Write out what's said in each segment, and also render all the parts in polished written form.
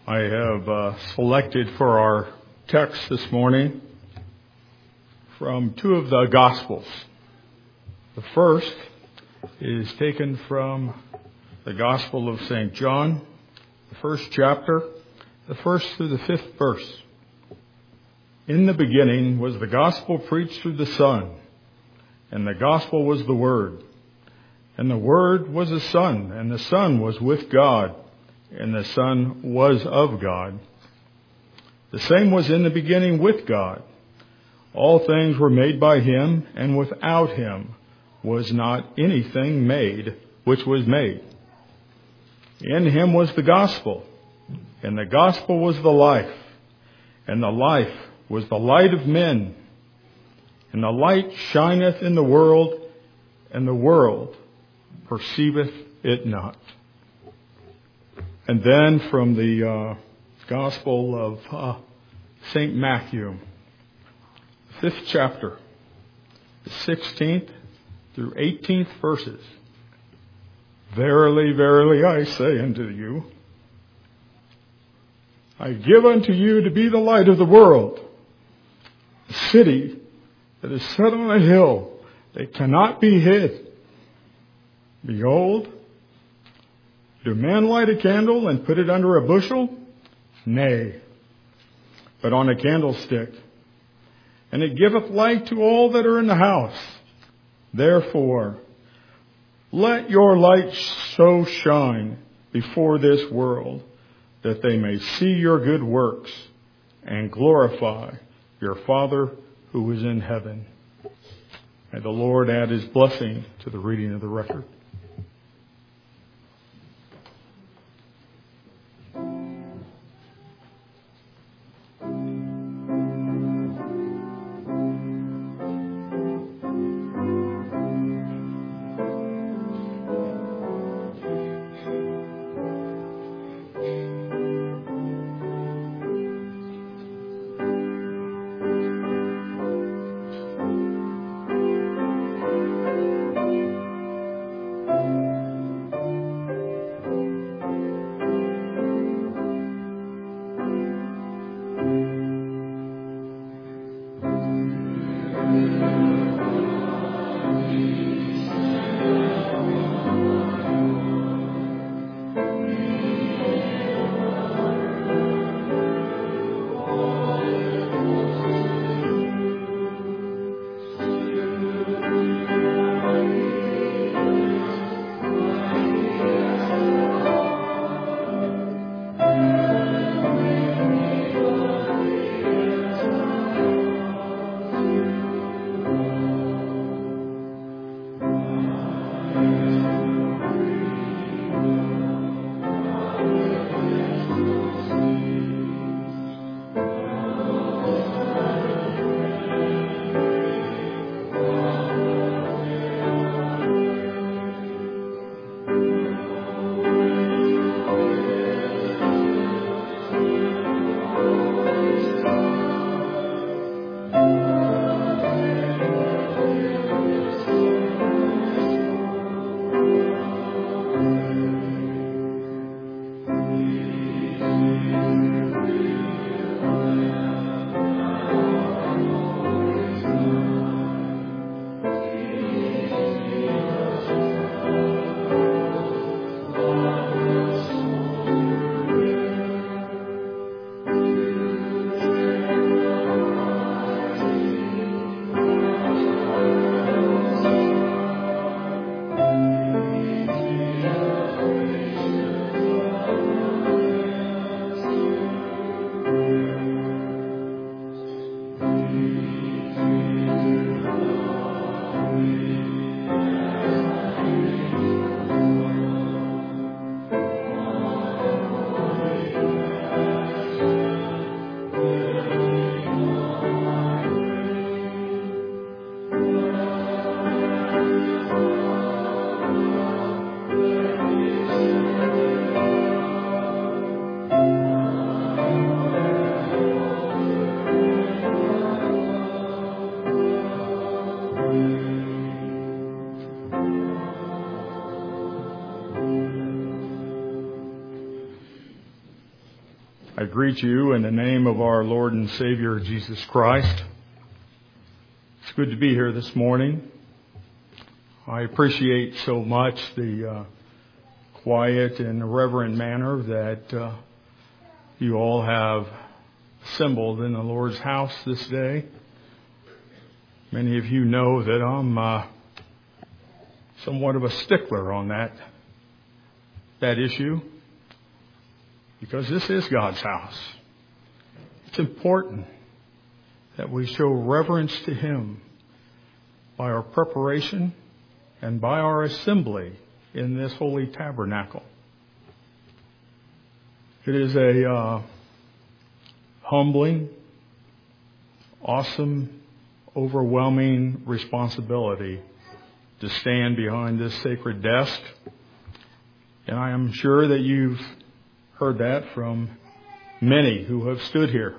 I have selected for our text this morning from two of the Gospels. The first is taken from the Gospel of St. John, the first chapter, the first through the fifth verse. In the beginning was the gospel preached through the Son, and the gospel was the Word. And the Word was the Son, and the Son was with God, and the Son was of God. The same was in the beginning with God. All things were made by Him, and without Him was not anything made which was made. In Him was the gospel, and the gospel was the life, and the life was the light of men. And the light shineth in the world, and the world perceiveth it not. And then from the Gospel of St. Matthew, the 5th chapter, the 16th through 18th verses. Verily, verily, I say unto you, I give unto you to be the light of the world. A city that is set on a hill that cannot be hid. Behold, do men light a candle and put it under a bushel? Nay, but on a candlestick. And it giveth light to all that are in the house. Therefore, let your light so shine before this world, that they may see your good works and glorify your Father who is in heaven. May the Lord add His blessing to the reading of the record. I greet you in the name of our Lord and Savior, Jesus Christ. It's good to be here this morning. I appreciate so much the quiet and reverent manner that you all have assembled in the Lord's house this day. Many of you know that I'm somewhat of a stickler on that issue, because this is God's house. It's important that we show reverence to Him by our preparation and by our assembly in this holy tabernacle. It is a humbling, awesome, overwhelming responsibility to stand behind this sacred desk. And I am sure that you've heard that from many who have stood here.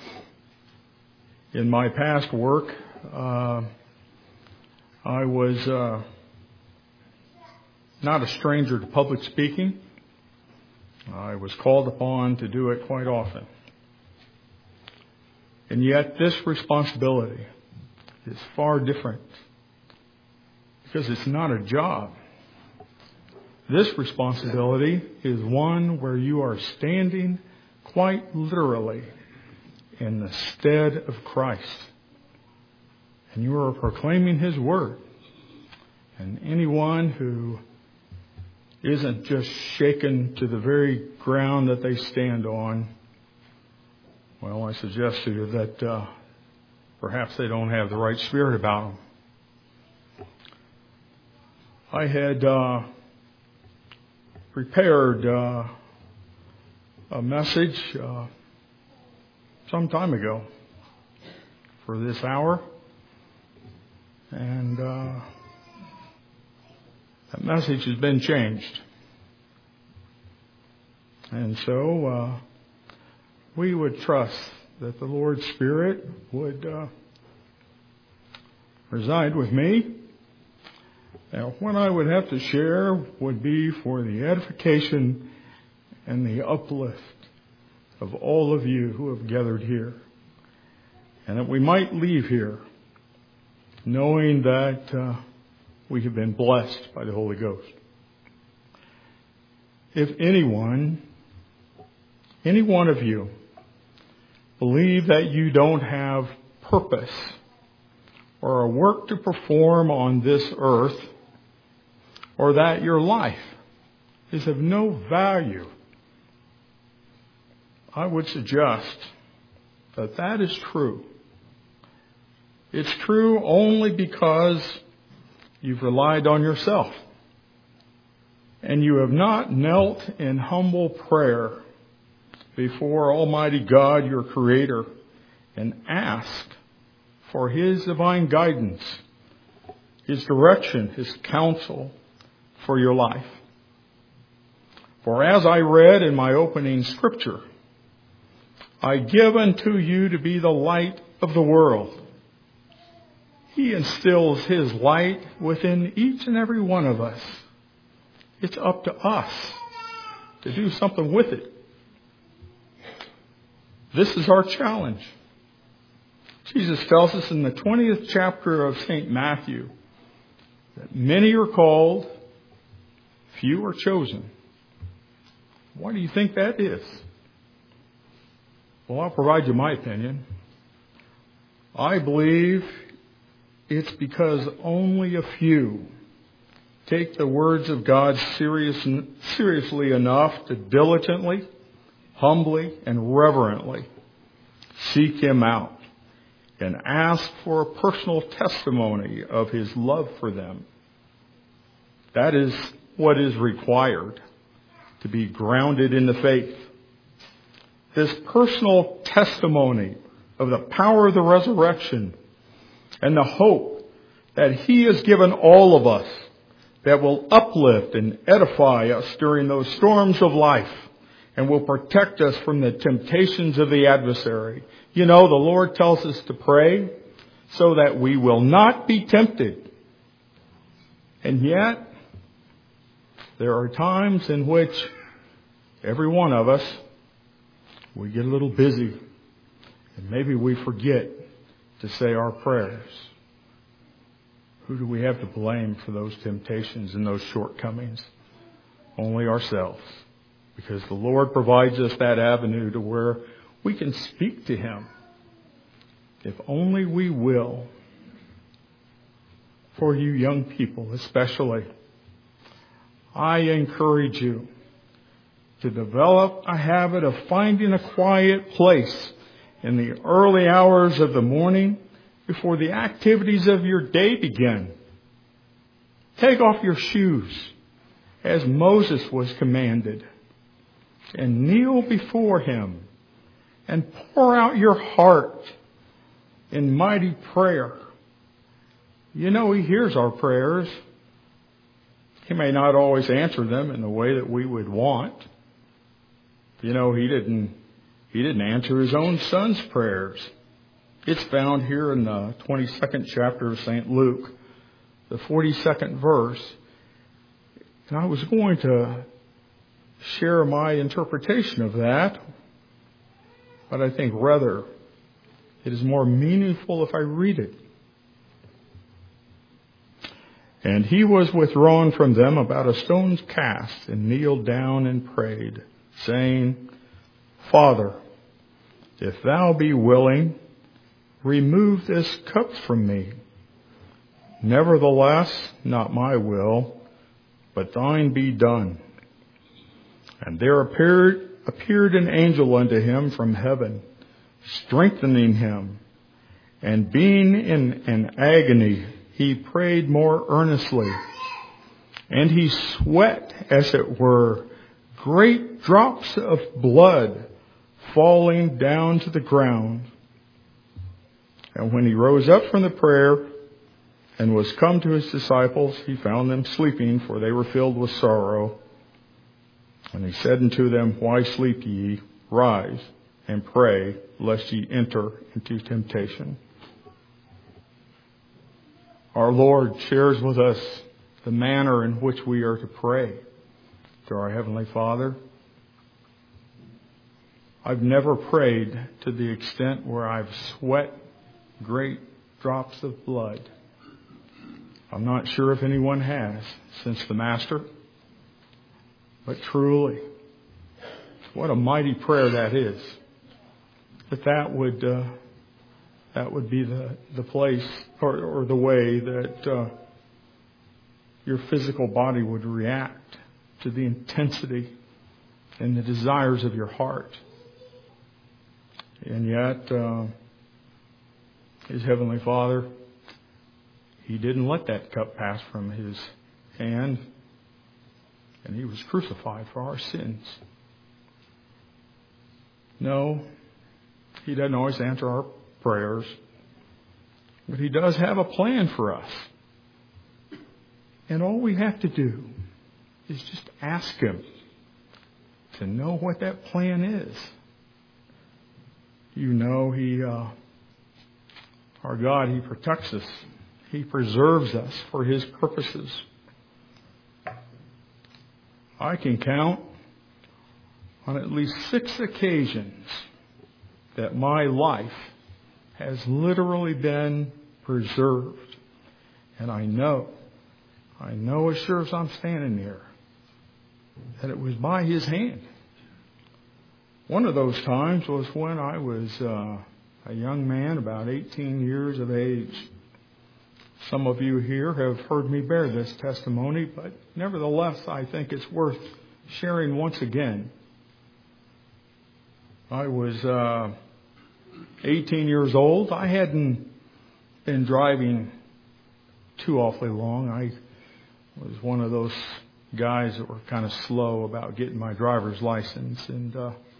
In my past work, I was not a stranger to public speaking. I was called upon to do it quite often. And yet this responsibility is far different, because it's not a job. This responsibility is one where you are standing quite literally in the stead of Christ. And you are proclaiming His word. And anyone who isn't just shaken to the very ground that they stand on, well, I suggest to you that perhaps they don't have the right spirit about them. I had prepared a message some time ago for this hour, and that message has been changed. And so we would trust that the Lord's Spirit would reside with me. Now, what I would have to share would be for the edification and the uplift of all of you who have gathered here, and that we might leave here knowing that we have been blessed by the Holy Ghost. If any one of you believe that you don't have purpose or a work to perform on this earth, or that your life is of no value, I would suggest that that is true. It's true only because you've relied on yourself, and you have not knelt in humble prayer before Almighty God, your Creator, and asked for His divine guidance, His direction, His counsel for your life. For as I read in my opening scripture, I give unto you to be the light of the world. He instills His light within each and every one of us. It's up to us to do something with it. This is our challenge. Jesus tells us in the 20th chapter of St. Matthew that many are called, few are chosen. Why do you think that is? Well, I'll provide you my opinion. I believe it's because only a few take the words of God seriously enough to diligently, humbly, and reverently seek Him out and ask for a personal testimony of His love for them. That is what is required to be grounded in the faith. This personal testimony of the power of the resurrection and the hope that He has given all of us that will uplift and edify us during those storms of life and will protect us from the temptations of the adversary. You know, the Lord tells us to pray so that we will not be tempted. And yet, there are times in which every one of us we get a little busy, and maybe we forget to say our prayers. Who do we have to blame for those temptations and those shortcomings? Only ourselves. Because the Lord provides us that avenue to where we can speak to Him. If only we will. For you young people especially, I encourage you to develop a habit of finding a quiet place in the early hours of the morning before the activities of your day begin. Take off your shoes as Moses was commanded and kneel before Him and pour out your heart in mighty prayer. You know, He hears our prayers. He may not always answer them in the way that we would want. You know, He didn't answer His own Son's prayers. It's found here in the 22nd chapter of St. Luke, the 42nd verse. And I was going to share my interpretation of that, but I think rather it is more meaningful if I read it. And He was withdrawn from them about a stone's cast and kneeled down and prayed, saying, Father, if Thou be willing, remove this cup from me. Nevertheless, not my will, but Thine be done. And there appeared an angel unto him from heaven, strengthening him. And being in an agony, he prayed more earnestly. And he sweat, as it were, great drops of blood falling down to the ground. And when he rose up from the prayer and was come to his disciples, he found them sleeping, for they were filled with sorrow. And he said unto them, Why sleep ye? Rise and pray, lest ye enter into temptation. Our Lord shares with us the manner in which we are to pray to our Heavenly Father. I've never prayed to the extent where I've sweat great drops of blood. I'm not sure if anyone has since the Master. But truly, what a mighty prayer that is. That would be the place or the way that your physical body would react to the intensity and the desires of your heart. And yet, His Heavenly Father, He didn't let that cup pass from His hand. And He was crucified for our sins. No, He doesn't always answer our prayers. But He does have a plan for us. And all we have to do is just ask Him to know what that plan is. You know, our God, He protects us. He preserves us for His purposes. I can count on at least 6 occasions that my life has literally been preserved. And I know as sure as I'm standing here, that it was by His hand. One of those times was when I was a young man, about 18 years of age. Some of you here have heard me bear this testimony, but nevertheless, I think it's worth sharing once again. I was 18 years old. I hadn't been driving too awfully long. I was one of those guys that were kind of slow about getting my driver's license, and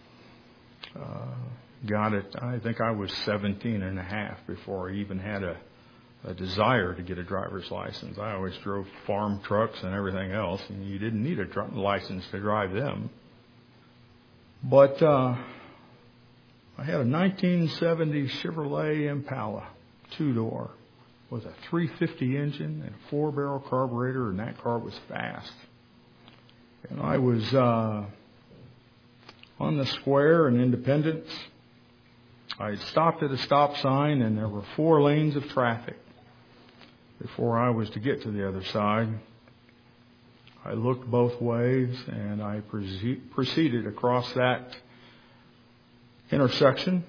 got it. I think I was 17 and a half before I even had a desire to get a driver's license. I always drove farm trucks and everything else, and you didn't need a license to drive them. But I had a 1970 Chevrolet Impala 2-door with a 350 engine and a 4-barrel carburetor, and that car was fast. And I was on the square in Independence. I had stopped at a stop sign, and there were 4 lanes of traffic before I was to get to the other side. I looked both ways, and I proceeded across that intersection.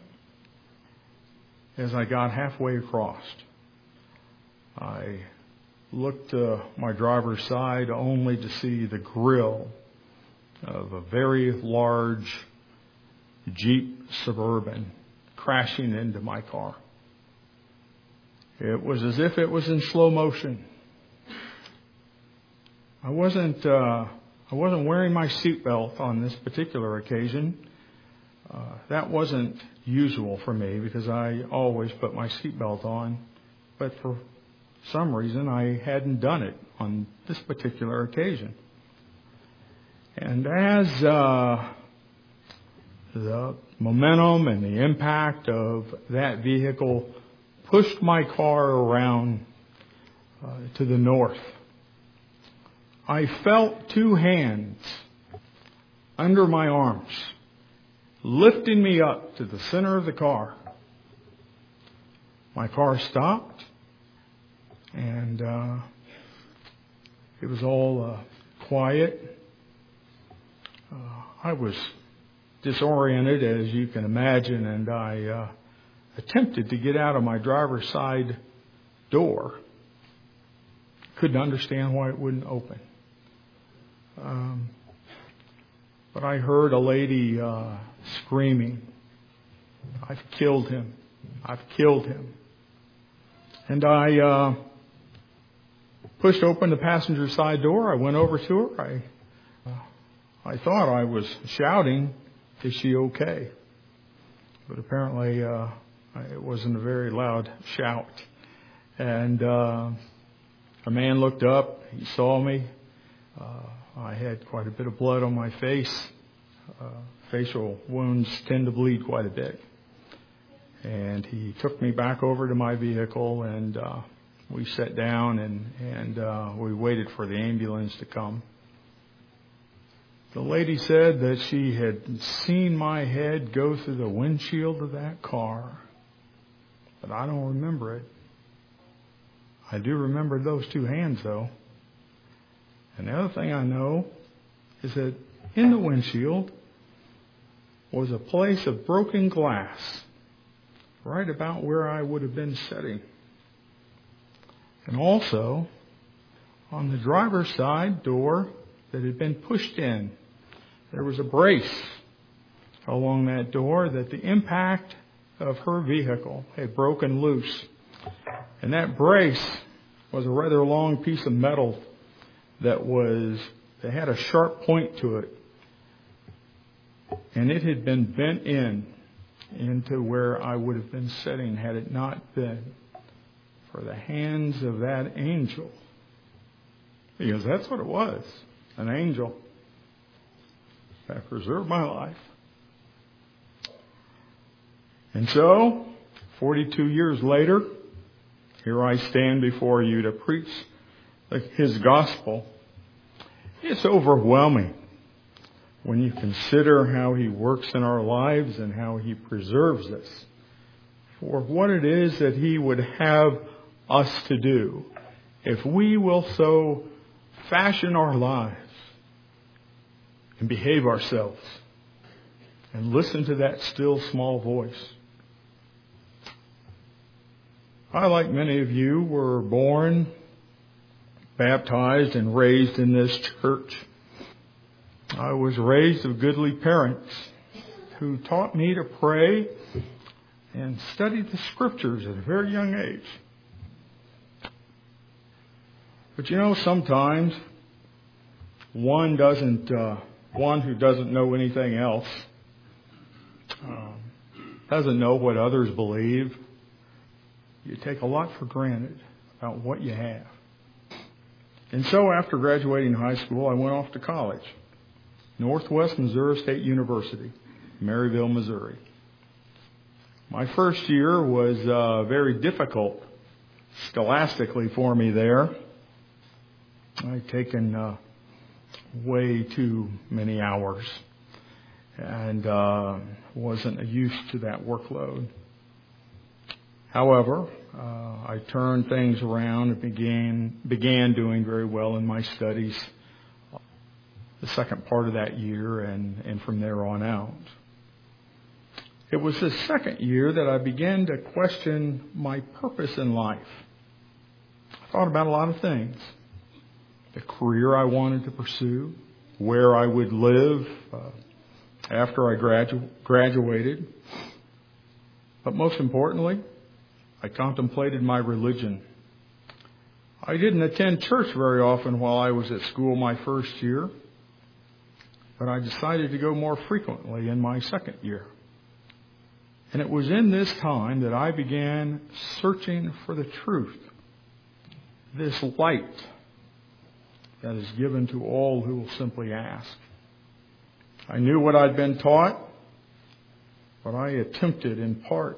As I got halfway across, I looked to my driver's side only to see the grill of a very large Jeep Suburban crashing into my car. It was as if it was in slow motion. I wasn't wearing my seatbelt on this particular occasion. That wasn't usual for me because I always put my seatbelt on, but for some reason I hadn't done it on this particular occasion. And as the momentum and the impact of that vehicle pushed my car around to the north, I felt 2 hands under my arms lifting me up to the center of the car. My car stopped, and it was all quiet. I was disoriented, as you can imagine, and I attempted to get out of my driver's side door. Couldn't understand why it wouldn't open. But I heard a lady screaming, "I've killed him. I've killed him." And I pushed open the passenger side door. I went over to her. I thought I was shouting, "Is she okay?" But apparently it wasn't a very loud shout. And a man looked up. He saw me. I had quite a bit of blood on my face. Facial wounds tend to bleed quite a bit. And he took me back over to my vehicle, and we sat down and we waited for the ambulance to come. The lady said that she had seen my head go through the windshield of that car, but I don't remember it. I do remember those 2 hands, though. And the other thing I know is that in the windshield was a place of broken glass right about where I would have been sitting. And also, on the driver's side door that had been pushed in, there was a brace along that door that the impact of her vehicle had broken loose. And that brace was a rather long piece of metal that had a sharp point to it. And it had been bent into where I would have been sitting had it not been for the hands of that angel. Because that's what it was, an angel that preserved my life. And so, 42 years later, here I stand before you to preach His gospel. It's overwhelming when you consider how He works in our lives and how He preserves us for what it is that He would have us to do if we will so fashion our lives and behave ourselves and listen to that still small voice. I, like many of you, were born, baptized, and raised in this church. I was raised of goodly parents who taught me to pray and study the Scriptures at a very young age. But sometimes one who doesn't know anything else doesn't know what others believe. You take a lot for granted about what you have. And so after graduating high school, I went off to college. Northwest Missouri State University, Maryville, Missouri. My first year was very difficult scholastically for me there. I'd taken way too many hours. and wasn't used to that workload. However, I turned things around and began doing very well in my studies the second part of that year and from there on out. It was the second year that I began to question my purpose in life. I thought about a lot of things. The career I wanted to pursue, where I would live after I graduated. But most importantly, I contemplated my religion. I didn't attend church very often while I was at school my first year, but I decided to go more frequently in my second year. And it was in this time that I began searching for the truth, this light that is given to all who will simply ask. I knew what I'd been taught, but I attempted in part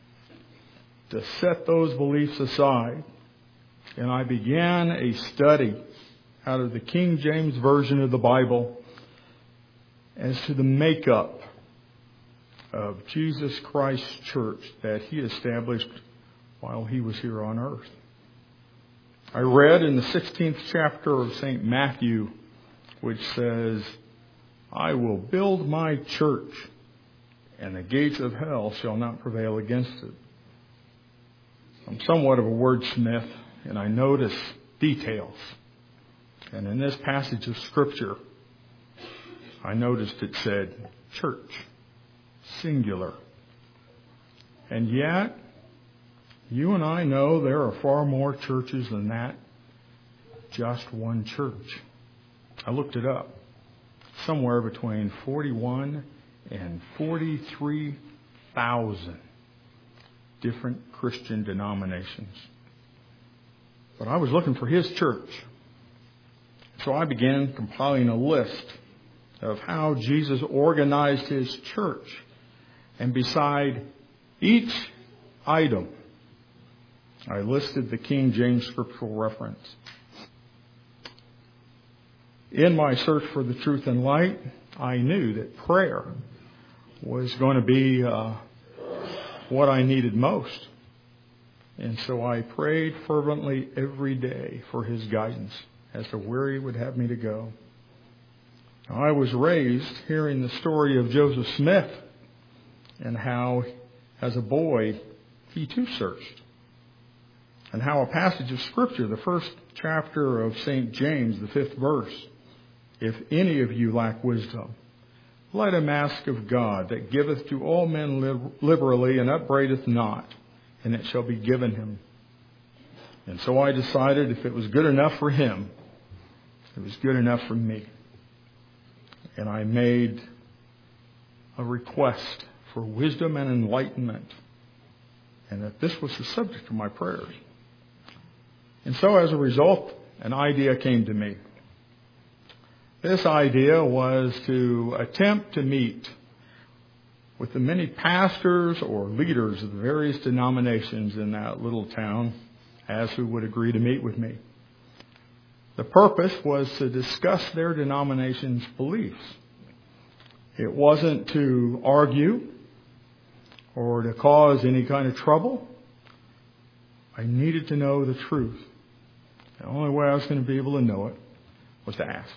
to set those beliefs aside, and I began a study out of the King James Version of the Bible as to the makeup of Jesus Christ's church that He established while He was here on earth. I read in the 16th chapter of St. Matthew, which says, "I will build my church, and the gates of hell shall not prevail against it." I'm somewhat of a wordsmith, and I notice details. And in this passage of Scripture, I noticed it said church, singular. And yet, you and I know there are far more churches than that, just one church. I looked it up. Somewhere between 41 and 43,000 different Christian denominations. But I was looking for His church. So I began compiling a list of how Jesus organized His church. And beside each item, I listed the King James scriptural reference. In my search for the truth and light, I knew that prayer was going to be what I needed most. And so I prayed fervently every day for His guidance as to where He would have me to go. Now, I was raised hearing the story of Joseph Smith and how, as a boy, he too searched. And how a passage of Scripture, the first chapter of St. James, the 5th verse, "If any of you lack wisdom, let him ask of God, that giveth to all men liberally and upbraideth not, and it shall be given him." And so I decided if it was good enough for him, it was good enough for me. And I made a request for wisdom and enlightenment, and that this was the subject of my prayers. And so as a result, an idea came to me. This idea was to attempt to meet with the many pastors or leaders of the various denominations in that little town as who would agree to meet with me. The purpose was to discuss their denomination's beliefs. It wasn't to argue or to cause any kind of trouble. I needed to know the truth. The only way I was going to be able to know it was to ask.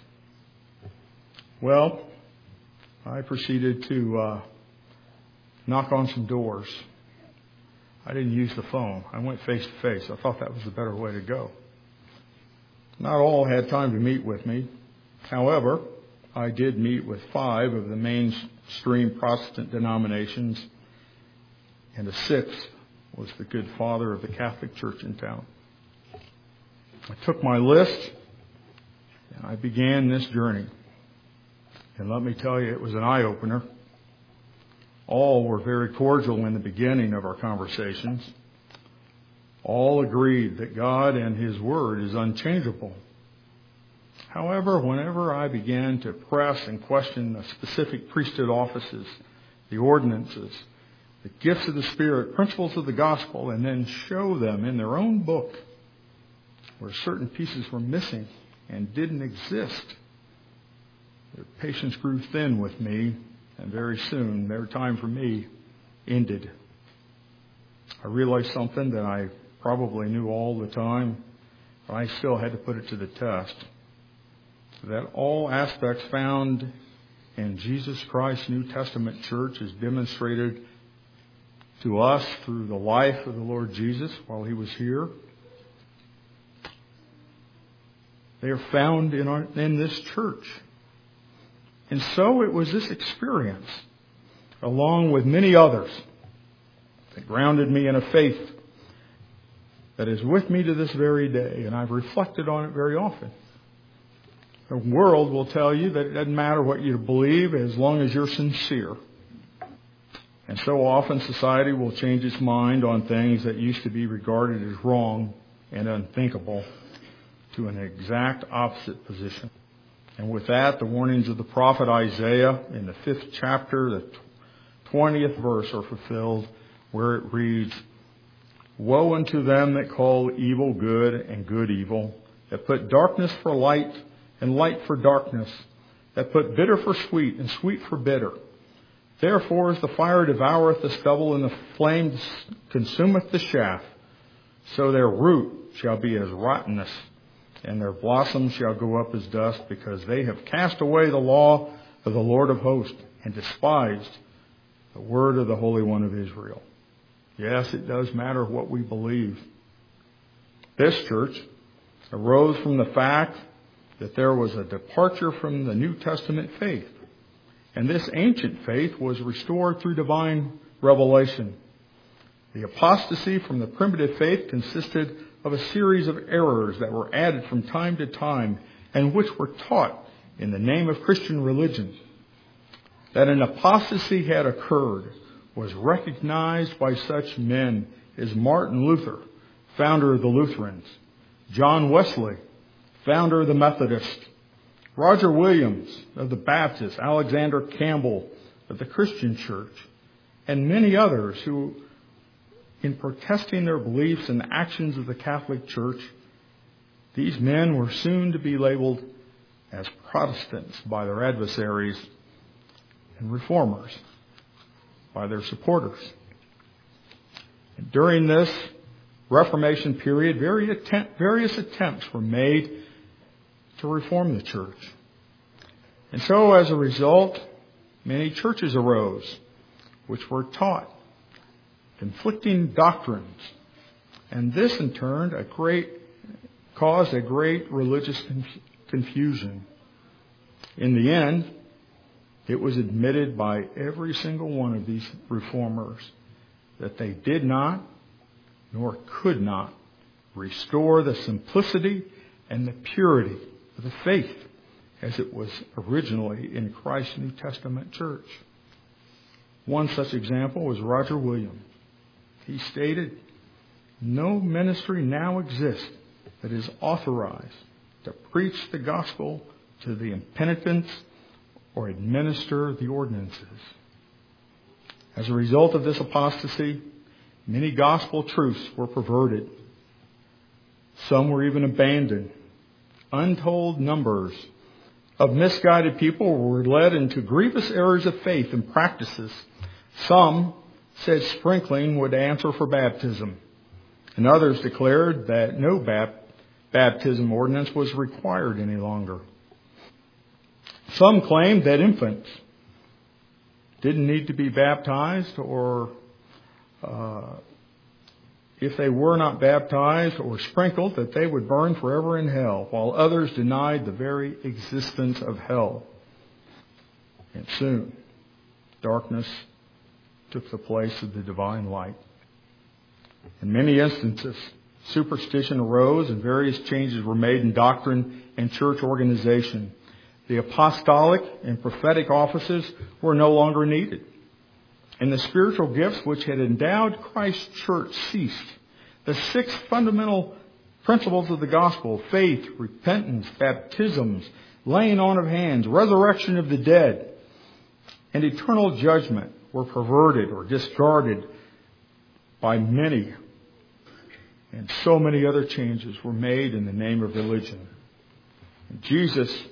Well, I proceeded to knock on some doors. I didn't use the phone. I went face to face. I thought that was the better way to go. Not all had time to meet with me. However, I did meet with 5 of the mainstream Protestant denominations, and the 6th was the good father of the Catholic Church in town. I took my list and I began this journey. And let me tell you, it was an eye-opener. All were very cordial in the beginning of our conversations. All agreed that God and His Word is unchangeable. However, whenever I began to press and question the specific priesthood offices, the ordinances, the gifts of the Spirit, principles of the gospel, and then show them in their own book where certain pieces were missing and didn't exist, their patience grew thin with me, And very soon, their time for me ended. I realized something that I probably knew all the time, but I still had to put it to the test. That all aspects found in Jesus Christ's New Testament church is demonstrated to us through the life of the Lord Jesus while He was here. They are found in this church. And so it was this experience, along with many others, that grounded me in a faith that is with me to this very day. And I've reflected on it very often. The world will tell you that it doesn't matter what you believe as long as you're sincere. And so often society will change its mind on things that used to be regarded as wrong and unthinkable to an exact opposite position. And with that, the warnings of the prophet Isaiah in the 5th chapter, the 20th verse are fulfilled, where it reads, "Woe unto them that call evil good and good evil, that put darkness for light and light for darkness, that put bitter for sweet and sweet for bitter. Therefore as the fire devoureth the stubble and the flame consumeth the chaff, so their root shall be as rottenness, and their blossoms shall go up as dust, because they have cast away the law of the Lord of hosts and despised the word of the Holy One of Israel." Yes, it does matter what we believe. This church arose from the fact that there was a departure from the New Testament faith. And this ancient faith was restored through divine revelation. The apostasy from the primitive faith consisted of a series of errors that were added from time to time and which were taught in the name of Christian religion. That an apostasy had occurred was recognized by such men as Martin Luther, founder of the Lutherans, John Wesley, founder of the Methodists, Roger Williams of the Baptists, Alexander Campbell of the Christian Church, and many others who, in protesting their beliefs and actions of the Catholic Church, these men were soon to be labeled as Protestants by their adversaries and Reformers by their supporters. And during this Reformation period, various attempts were made to reform the church. And so as a result, many churches arose which were taught conflicting doctrines. And this in turn caused a great religious confusion. In the end, it was admitted by every single one of these reformers that they did not nor could not restore the simplicity and the purity of the faith as it was originally in Christ's New Testament church. One such example was Roger Williams. He stated, "No ministry now exists that is authorized to preach the gospel to the impenitent or administer the ordinances." As a result of this apostasy, many gospel truths were perverted. Some were even abandoned. Untold numbers of misguided people were led into grievous errors of faith and practices. Some said sprinkling would answer for baptism, and others declared that no baptism ordinance was required any longer. Some claimed that infants didn't need to be baptized, or if they were not baptized or sprinkled, that they would burn forever in hell, while others denied the very existence of hell. And soon, darkness took the place of the divine light. In many instances, superstition arose and various changes were made in doctrine and church organization. The apostolic and prophetic offices were no longer needed. And the spiritual gifts which had endowed Christ's church ceased. The 6 fundamental principles of the gospel, faith, repentance, baptisms, laying on of hands, resurrection of the dead, and eternal judgment, were perverted or discarded by many. And so many other changes were made in the name of religion. And Jesus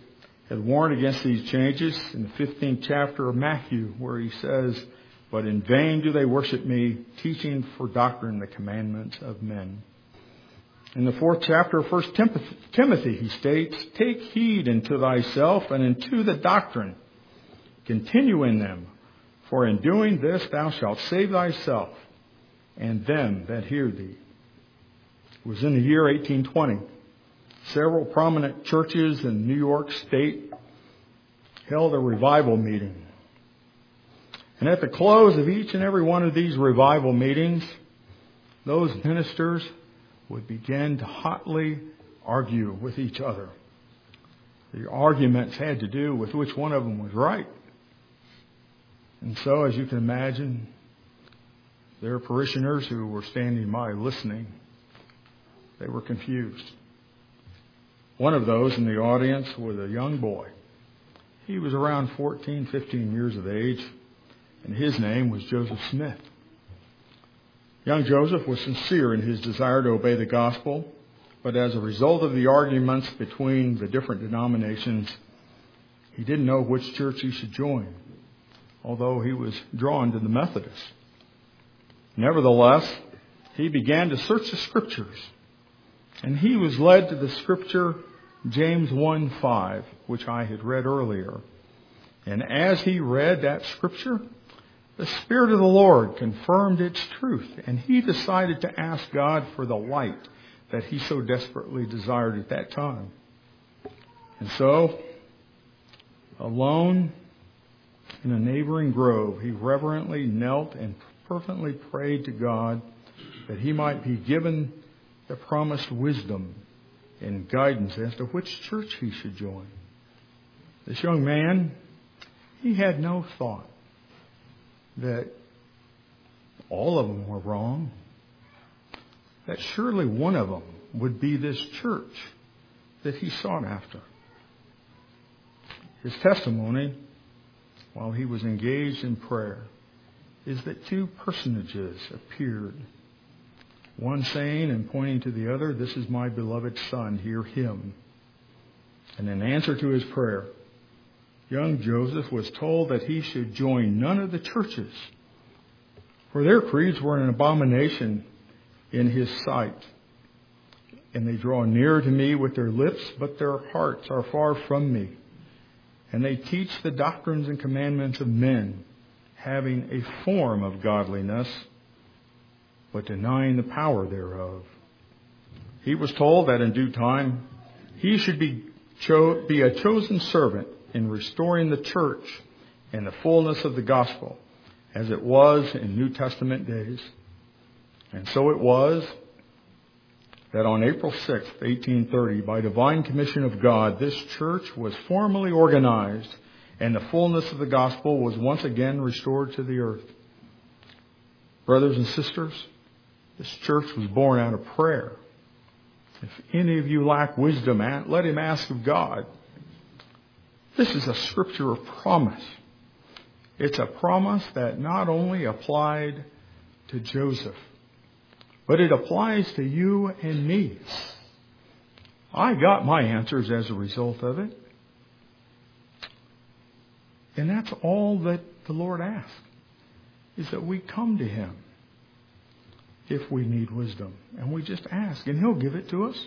had warned against these changes in the 15th chapter of Matthew, where he says, "But in vain do they worship me, teaching for doctrine the commandments of men." In the 4th chapter of 1 Timothy, he states, "Take heed unto thyself and unto the doctrine. Continue in them, for in doing this thou shalt save thyself and them that hear thee." It was in the year 1820. Several prominent churches in New York State held a revival meeting. And at the close of each and every one of these revival meetings, those ministers would begin to hotly argue with each other. The arguments had to do with which one of them was right. And so, as you can imagine, their parishioners who were standing by listening, they were confused. One of those in the audience was a young boy. He was around 14, 15 years of age, and his name was Joseph Smith. Young Joseph was sincere in his desire to obey the gospel, but as a result of the arguments between the different denominations, he didn't know which church he should join, although he was drawn to the Methodists. Nevertheless, he began to search the Scriptures, and he was led to the Scripture James 1:5, which I had read earlier. And as he read that Scripture, the Spirit of the Lord confirmed its truth, and he decided to ask God for the light that he so desperately desired at that time. And so, alone in a neighboring grove, he reverently knelt and fervently prayed to God that he might be given the promised wisdom and guidance as to which church he should join. This young man, he had no thought that all of them were wrong, that surely one of them would be this church that he sought after. His testimony, while he was engaged in prayer, is that two personages appeared, one saying and pointing to the other, "This is my beloved Son, hear him." And in answer to his prayer, young Joseph was told that he should join none of the churches, for their creeds were an abomination in his sight. And they draw near to me with their lips, but their hearts are far from me. And they teach the doctrines and commandments of men, having a form of godliness, but denying the power thereof. He was told that in due time he should be a chosen servant in restoring the church and the fullness of the gospel, as it was in New Testament days. And so it was that on April 6th, 1830, by divine commission of God, this church was formally organized and the fullness of the gospel was once again restored to the earth. Brothers and sisters, this church was born out of prayer. If any of you lack wisdom, let him ask of God. This is a scripture of promise. It's a promise that not only applied to Joseph, but it applies to you and me. I got my answers as a result of it. And that's all that the Lord asks, is that we come to him if we need wisdom. And we just ask, and he'll give it to us.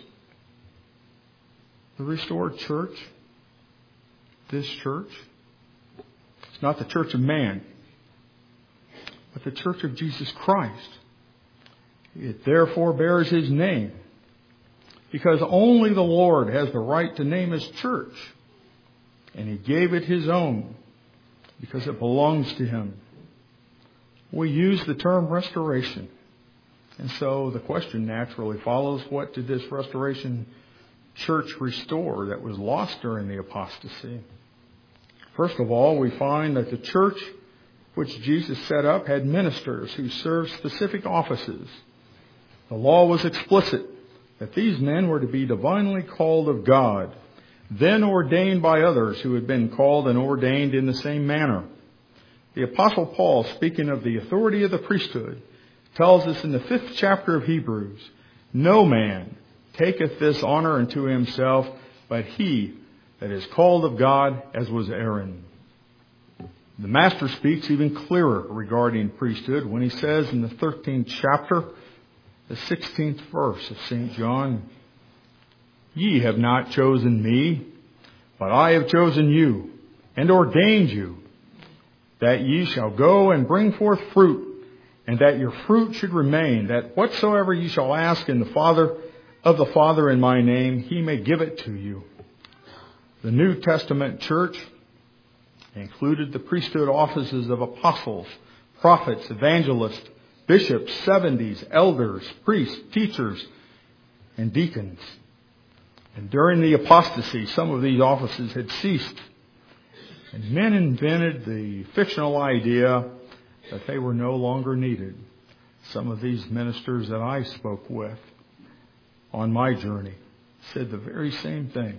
The restored church, this church, it's not the church of man, but the church of Jesus Christ. It therefore bears his name, because only the Lord has the right to name his church. And he gave it his own, because it belongs to him. We use the term restoration. And so the question naturally follows, what did this restoration church restore that was lost during the apostasy? First of all, we find that the church which Jesus set up had ministers who served specific offices. The law was explicit that these men were to be divinely called of God, then ordained by others who had been called and ordained in the same manner. The Apostle Paul, speaking of the authority of the priesthood, tells us in the 5th chapter of Hebrews, "No man taketh this honor unto himself, but he that is called of God, as was Aaron. The Master speaks even clearer regarding priesthood when he says in the 13th chapter, the 16th verse of St. John, "Ye have not chosen me, but I have chosen you, and ordained you, that ye shall go and bring forth fruit, and that your fruit should remain, that whatsoever ye shall ask in the Father in my name, he may give it to you." The New Testament church included the priesthood offices of apostles, prophets, evangelists, bishops, 70s, elders, priests, teachers, and deacons. And during the apostasy, some of these offices had ceased. And men invented the fictional idea that they were no longer needed. Some of these ministers that I spoke with on my journey said the very same thing.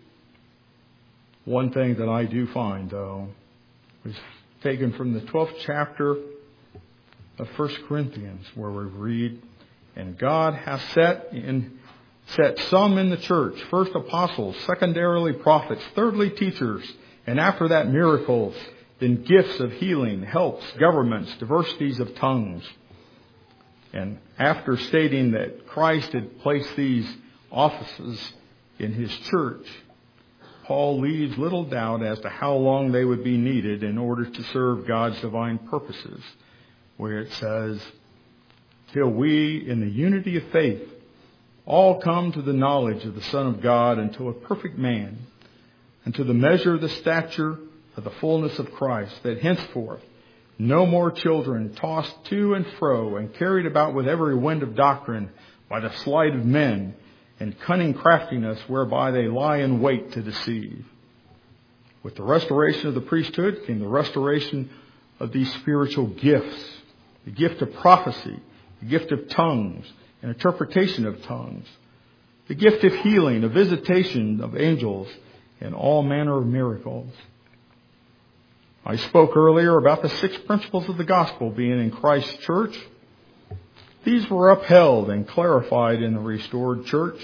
One thing that I do find, though, was taken from the 12th chapter of 1 Corinthians, where we read, "And God hath set some in the church, first apostles, secondarily prophets, thirdly teachers, and after that miracles, then gifts of healing, helps, governments, diversities of tongues." And after stating that Christ had placed these offices in his church, Paul leaves little doubt as to how long they would be needed in order to serve God's divine purposes, where it says, "Till we, in the unity of faith, all come to the knowledge of the Son of God, unto a perfect man, unto the measure of the stature of the fullness of Christ, that henceforth no more children tossed to and fro and carried about with every wind of doctrine by the sleight of men and cunning craftiness whereby they lie in wait to deceive." With the restoration of the priesthood came the restoration of these spiritual gifts, the gift of prophecy, the gift of tongues, and interpretation of tongues, the gift of healing, of visitation of angels, and all manner of miracles. I spoke earlier about the 6 principles of the gospel being in Christ's church. These were upheld and clarified in the restored church.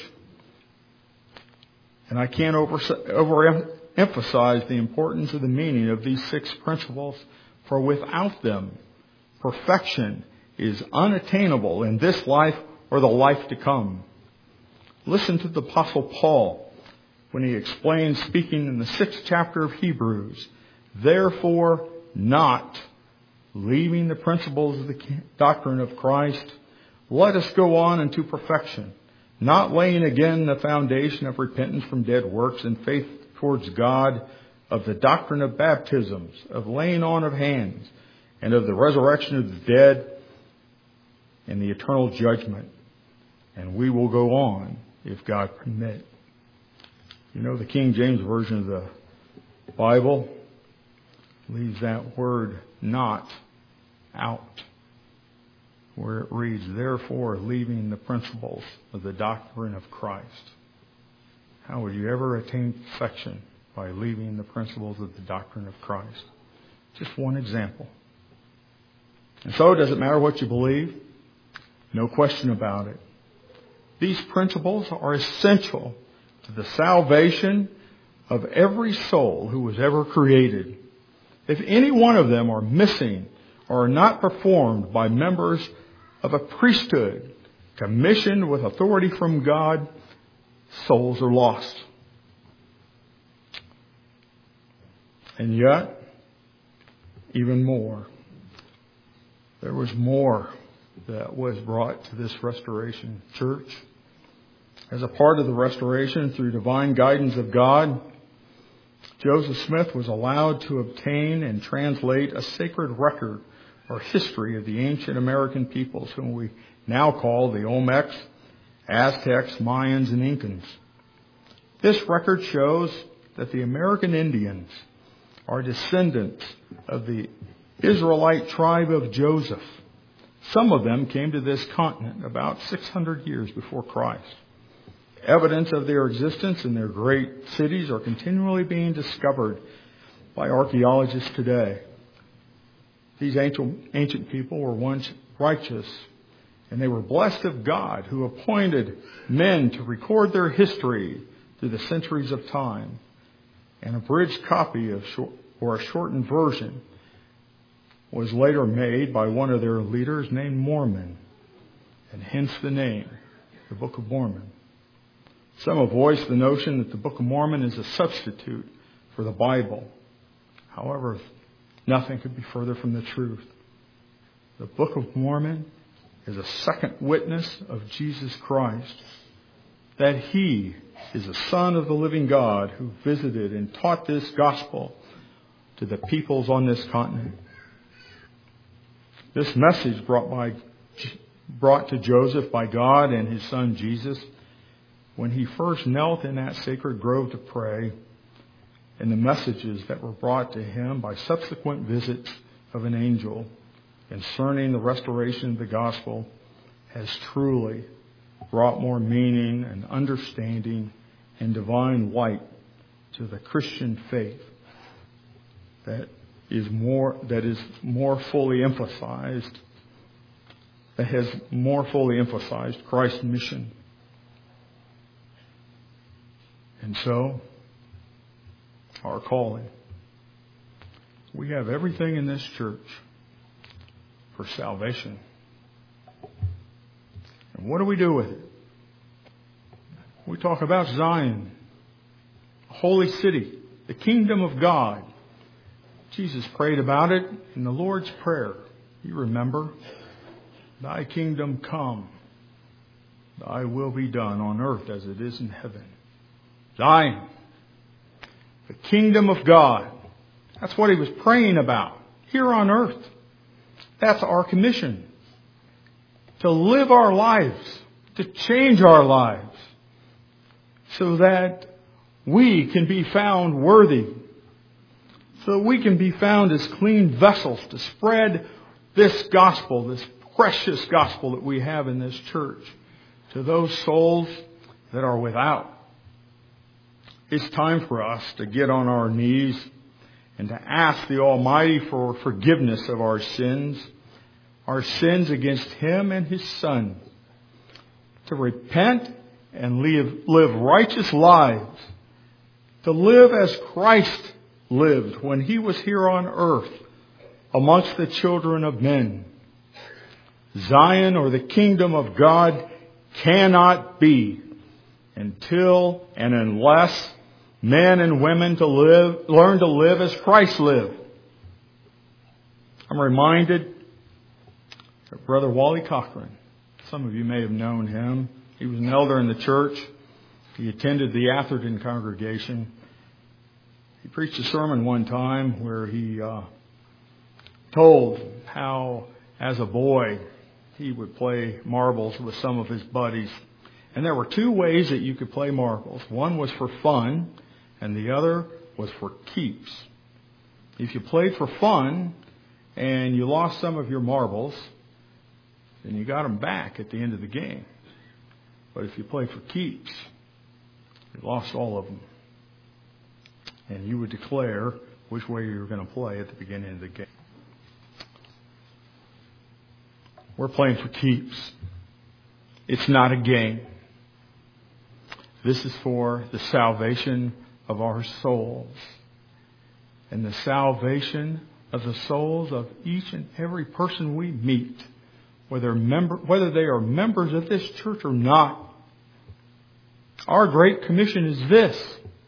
And I can't overemphasize the importance of the meaning of these 6 principles, for without them, perfection is unattainable in this life or the life to come. Listen to the Apostle Paul when he explains, speaking in the 6th chapter of Hebrews, "Therefore not, leaving the principles of the doctrine of Christ, let us go on unto perfection, not laying again the foundation of repentance from dead works and faith towards God, of the doctrine of baptisms, of laying on of hands, and of the resurrection of the dead, and the eternal judgment." And we will go on, if God permit. You know, the King James Version of the Bible leaves that word "not" out, where it reads, "Therefore, leaving the principles of the doctrine of Christ." How would you ever attain perfection? By leaving the principles of the doctrine of Christ. Just one example. And so, does it matter what you believe? No question about it. These principles are essential to the salvation of every soul who was ever created. If any one of them are missing or are not performed by members of a priesthood commissioned with authority from God, souls are lost. And yet, even more, there was more that was brought to this restoration church. As a part of the restoration, through divine guidance of God, Joseph Smith was allowed to obtain and translate a sacred record or history of the ancient American peoples, whom we now call the Olmecs, Aztecs, Mayans, and Incans. This record shows that the American Indians are descendants of the Israelite tribe of Joseph. Some of them came to this continent about 600 years before Christ. Evidence of their existence in their great cities are continually being discovered by archaeologists today. These ancient people were once righteous, and they were blessed of God, who appointed men to record their history through the centuries of time. An abridged copy or a shortened version was later made by one of their leaders named Mormon, and hence the name, the Book of Mormon. Some have voiced the notion that the Book of Mormon is a substitute for the Bible. However, nothing could be further from the truth. The Book of Mormon is a second witness of Jesus Christ, that He is the Son of the living God who visited and taught this gospel to the peoples on this continent. This message brought to Joseph by God and his son Jesus when he first knelt in that sacred grove to pray, and the messages that were brought to him by subsequent visits of an angel concerning the restoration of the gospel has truly brought more meaning and understanding and divine light to the Christian faith that has more fully emphasized Christ's mission. And so, our calling. We have everything in this church for salvation. And what do we do with it? We talk about Zion, a holy city, the kingdom of God. Jesus prayed about it in the Lord's Prayer. You remember, Thy kingdom come, Thy will be done on earth as it is in heaven. Zion, the kingdom of God. That's what he was praying about here on earth. That's our commission. To live our lives, to change our lives, so that we can be found worthy, so that we can be found as clean vessels to spread this gospel, this precious gospel that we have in this church, to those souls that are without. It's time for us to get on our knees and to ask the Almighty for forgiveness of our sins against Him and His Son, to repent and live righteous lives, to live as Christ lived when He was here on earth amongst the children of men. Zion, or the kingdom of God, cannot be until and unless men and women learn to live as Christ lived. I'm reminded of Brother Wally Cochran. Some of you may have known him. He was an elder in the church. He attended the Atherton congregation. He preached a sermon one time where he told how, as a boy, he would play marbles with some of his buddies. And there were two ways that you could play marbles. One was for fun, and the other was for keeps. If you played for fun and you lost some of your marbles, then you got them back at the end of the game. But if you played for keeps, you lost all of them. And you would declare which way you were going to play at the beginning of the game. We're playing for keeps. It's not a game. This is for the salvation of our souls and the salvation of the souls of each and every person we meet, whether they are members of this church or not. Our great commission is this: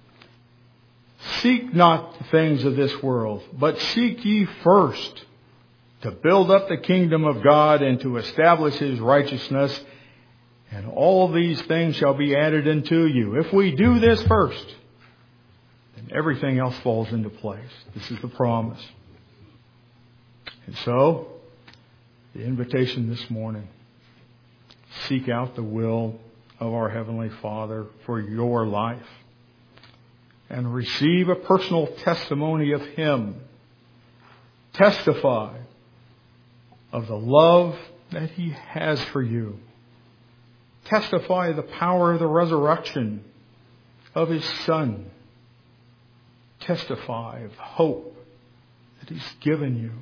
seek not the things of this world, but seek ye first to build up the kingdom of God and to establish His righteousness, and all these things shall be added unto you. If we do this first, then everything else falls into place. This is the promise. And so, the invitation this morning: seek out the will of our Heavenly Father for your life and receive a personal testimony of Him. Testify of the love that He has for you. Testify the power of the resurrection of His Son. Testify of hope that He's given you.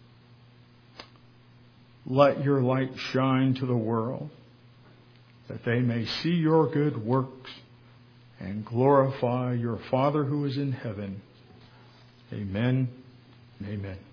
Let your light shine to the world, that they may see your good works and glorify your Father who is in heaven. Amen and amen.